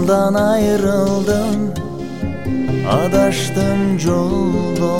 Dostumdan ayrıldım, adaştım yolda.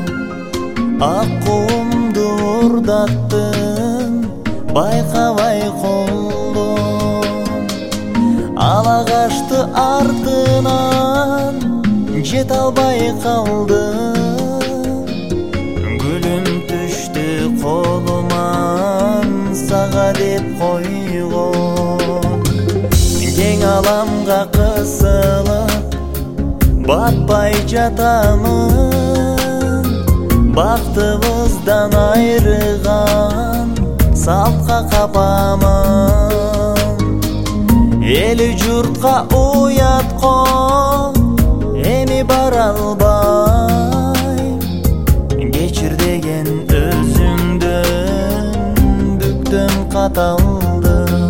Akkumdu urdattın, bayqabay qoldum. Ала kaçtı ardынан, jet albay kaldım. Gülüm düştü koluman, sağa dep koygon. Keng alamga kısılıp, batpay jatamın. Baktımızdan ayrıgan, saltqa kapamın. Eli jurtqa uyatqon, emi bara albay. Geçir degen özüңдөн, бүктüm каталдым.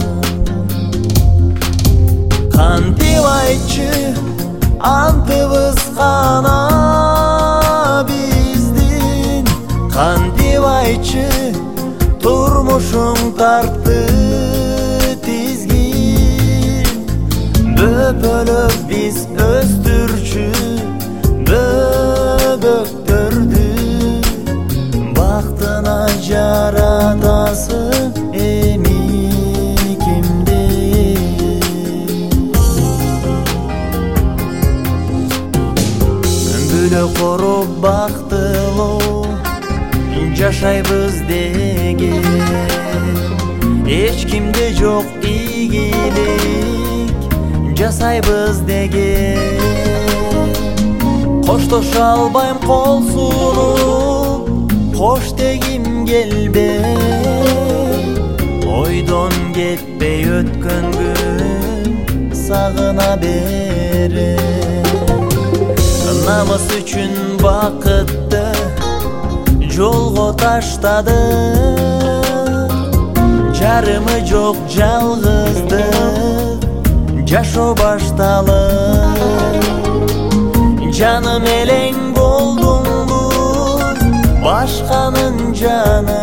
Кантип айтчы, антыбыз кана биздин. Кантип айтчы, турмушуң тартты тизгин. Бөпөлөп биз өстүрчү бөбөктөрдү. Бактына жаратасы эми кимди? Бөлөк коруп бактылуу жашайбыз деген. Эч кимде жок ийгилик жасайбыз деген. Коштоша албайм кол сунуп, кош дегим келбей. Ойдон кетпей өткөн күн сагына берем. Намыс үчүн бакытты жолго таштады. Жарымы жок жалгыздык жашоо башталып. Жаным элең болдуңбу, башканын жаны.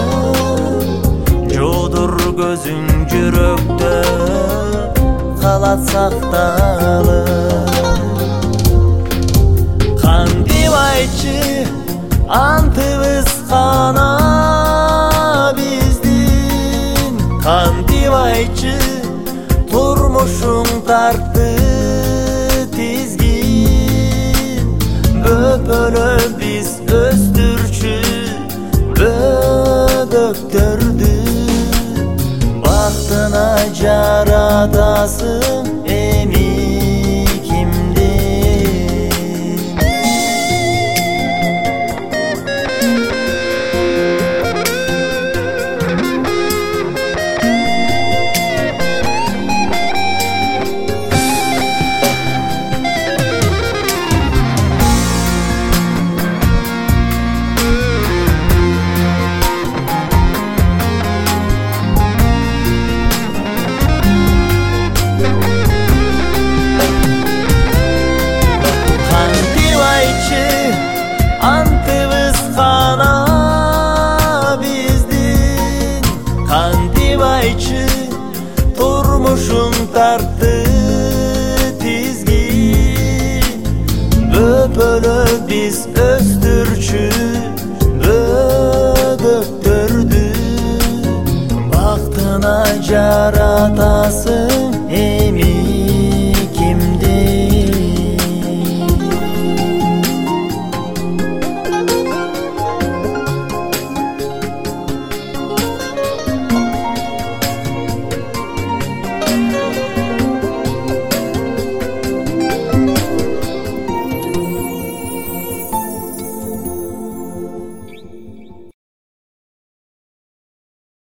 Жодур көзүң жүрөктө калат сакталып. Кантип айтчы, антыбыз кана биздин. Кантип айтчы, турмушуң тартты тизгин. Бөпөлөп биз өстүрчү бөбөктөрдү. Бактына жаратасың эми кимди? Антыбыз кана биздин. Кантип айтчы, турмушуң тартты тизгин. Бөпөлөп биз өстүрчү бөбөктөрдү. Бактына жаратасың эми